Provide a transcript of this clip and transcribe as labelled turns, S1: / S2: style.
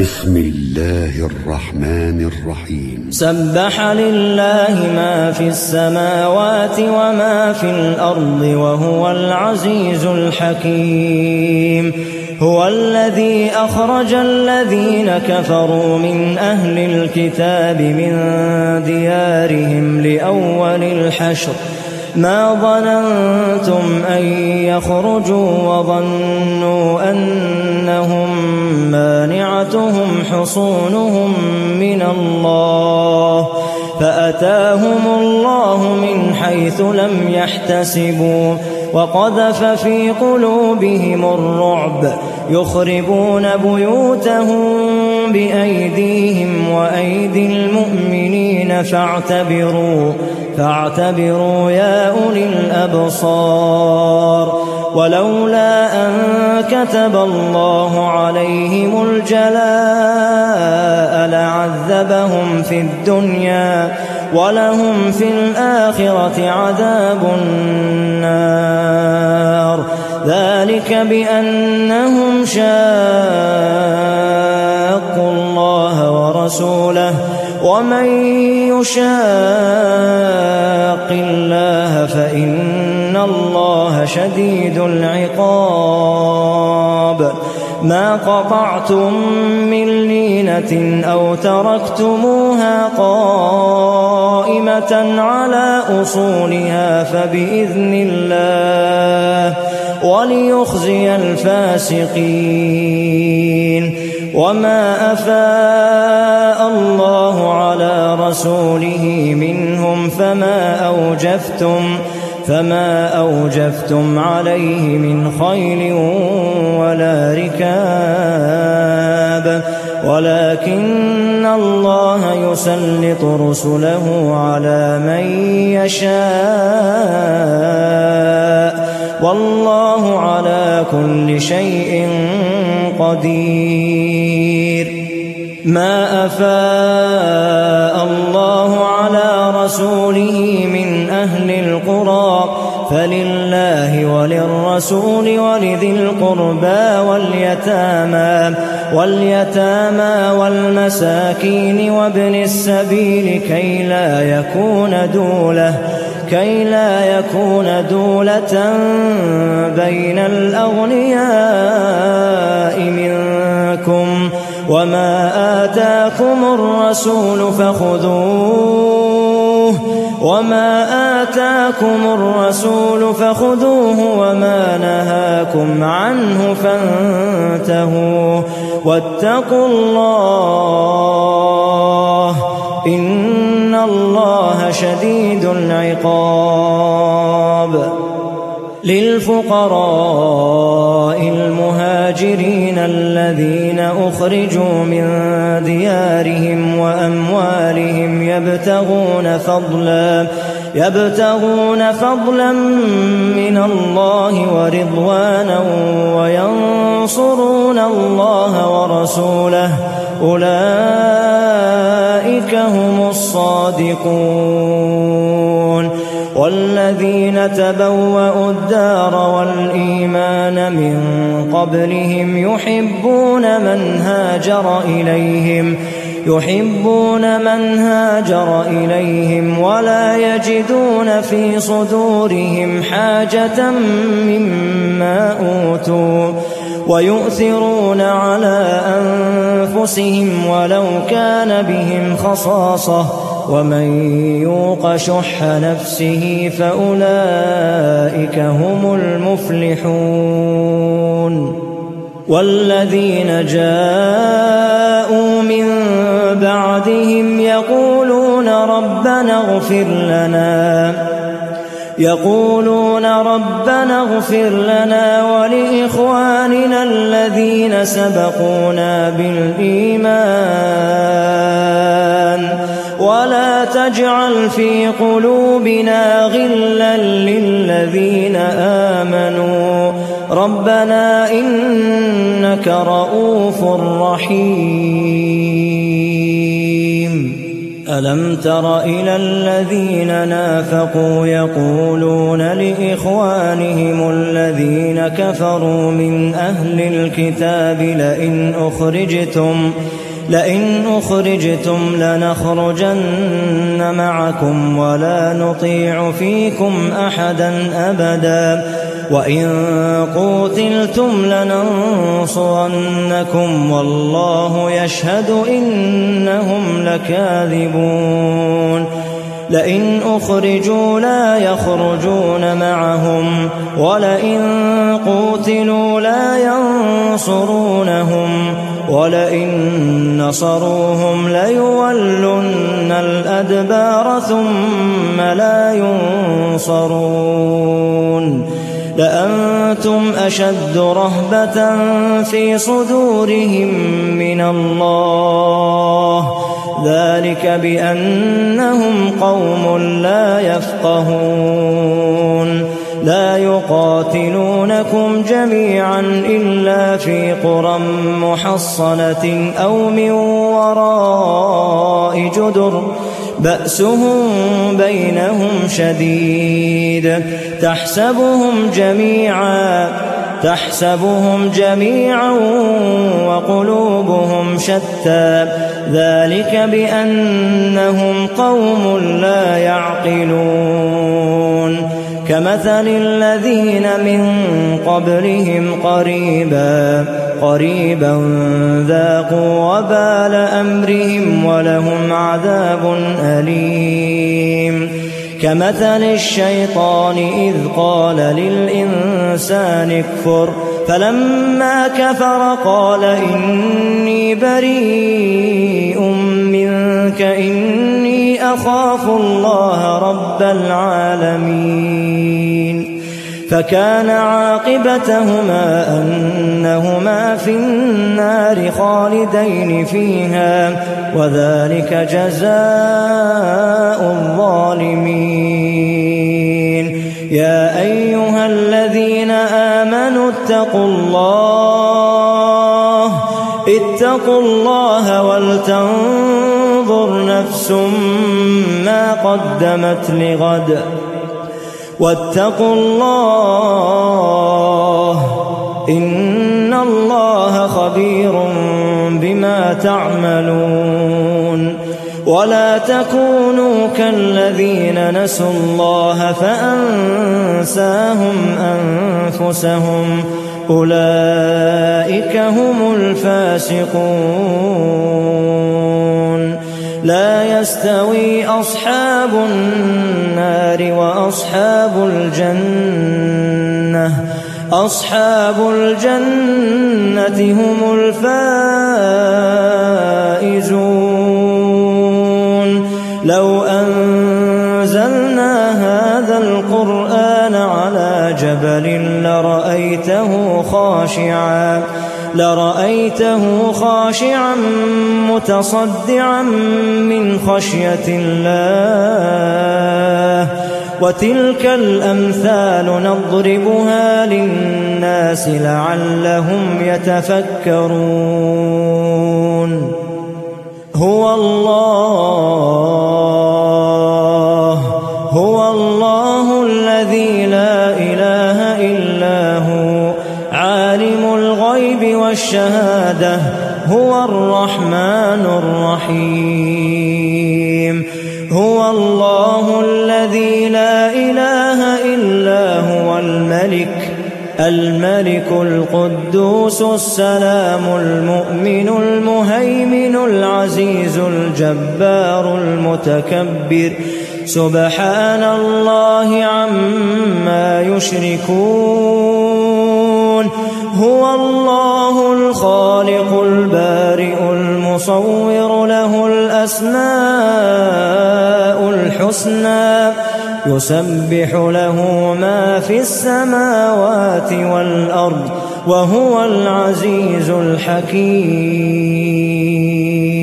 S1: بسم الله الرحمن الرحيم.
S2: سبح لله ما في السماوات وما في الأرض وهو العزيز الحكيم. هو الذي أخرج الذين كفروا من أهل الكتاب من ديارهم لأول الحشر ما ظننتم أن يخرجوا وظنوا أنهم مانعتهم حصونهم من الله فأتاهم الله من حيث لم يحتسبوا وقذف في قلوبهم الرعب يخربون بيوتهم بأيديهم وأيدي المؤمنين فاعتبروا يا أولي الأبصار. ولولا أن كتب الله عليهم الجلاء لعذبهم في الدنيا ولهم في الآخرة عذاب النار. ذلك بأنهم شاقوا الله ورسوله ومن يشاق الله فإن الله شديد العقاب. ما قطعتم من لينة أو تركتموها قائمة على أصولها فبإذن الله وليخزي الفاسقين. وما أفاء الله على رسوله منهم فما أوجفتم عليه من خيل ولا ركاب ولكن الله يسلط رسله على من يشاء والله على كل شيء قدير. ما أفاء الله على رسوله من أهل القرى فلله وللرسول ولذي القربى واليتامى والمساكين وابن السبيل كي لا يكون دولة بين الأغنياء منكم. وما آتاكم الرسول فخذوه وما نهاكم عنه فانتهوا واتقوا الله إن الله شديد العقاب. للفقراء المهاجرين الذين أخرجوا من ديارهم وأموالهم يبتغون فضلا من الله ورضوانا وينصرون الله ورسوله أولئك هم الصادقون. والذين تبوأوا الدار والإيمان من قبلهم يحبون من هاجر إليهم ولا يجدون في صدورهم حاجة مما أوتوا ويؤثرون على أنفسهم ولو كان بهم خصاصة ومن يوق شح نفسه فأولئك هم المفلحون. والذين جاءوا من بعدهم يقولون ربنا اغفر لنا ولإخواننا الذين سبقونا بالإيمان ولا تجعل في قلوبنا غلا للذين آمنوا ربنا إنك رؤوف رحيم. ألم تر إلى الذين نافقوا يقولون لإخوانهم الذين كفروا من أهل الكتاب لئن أخرجتم لنخرجن معكم ولا نطيع فيكم أحدا أبدا وإن قوتلتم لننصرنكم والله يشهد إنهم لكاذبون لئن أخرجوا لا يخرجون معهم ولئن قوتلوا لا ينصرونهم ولئن نصروهم ليولن الأدبار ثم لا ينصرون لأنتم أشد رهبة في صدورهم من الله ذلك بأنهم قوم لا يفقهون لا يقاتلونكم جميعا إلا في قرى محصنة أو من وراء جدر بأسهم بينهم شديد تحسبهم جميعا وقلوبهم شتى ذلك بأنهم قوم لا يعقلون كمثل الذين من قبلهم قريبا ذاقوا وبال أمرهم ولهم عذاب أليم كمثل الشيطان إذ قال للإنسان اكفر فلما كفر قال إني بريء منك إني أخاف الله رب العالمين فكان عاقبتهما أنهما في النار خالدين فيها وذلك جزاء الظالمين يا أيها الذين آمنوا اتقوا الله ولتنظر نفس ما قدمت لغد واتقوا الله إن الله خبير بما تعملون ولا تكونوا كالذين نسوا الله فأنساهم أنفسهم أولئك هم الفاسقون لا يستوي أصحاب النار وأصحاب الجنة هم الفائزون لو أنزلنا هذا القرآن على جبل لرأيته خاشعا متصدعا من خشية الله وتلك الأمثال نضربها للناس لعلهم يتفكرون هو الله الذي لا إله إلا هو عالم الغيب والشهادة هو الرحمن الرحيم هو الله الذي لا إله إلا هو الملك القدوس السلام المؤمن المهيمن العزيز الجبار المتكبر سبحان الله عما يشركون هو الله الخالق البارئ المصور له الأسماء الحسنى يسبح له ما في السماوات والأرض وهو العزيز الحكيم